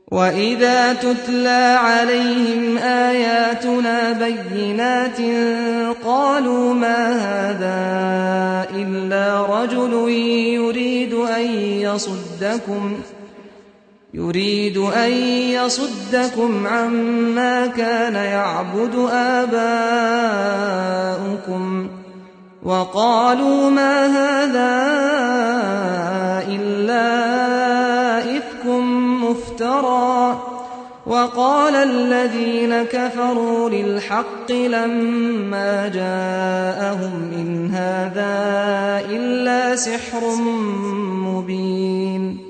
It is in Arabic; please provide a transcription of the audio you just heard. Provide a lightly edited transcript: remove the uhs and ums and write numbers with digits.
وَإِذَا تُتْلَىٰ عَلَيْهِمْ آيَاتُنَا بَيِّنَاتٍ قَالُوا مَا هَٰذَا إِلَّا رَجُلٌ يُرِيدُ أَن يَصُدَّكُمْ عَمَّا كَانَ يَعْبُدُ آبَاؤُكُمْ وَقَالُوا مَا هَٰذَا إِلَّا إِفْكٌ مُّفْتَرًى وَقَالَ الَّذِينَ كَفَرُوا لِلْحَقِّ لَمَّا جَاءَهُمْ إِنْ هَٰذَا إِلَّا سِحْرٌ مُّبِينٌ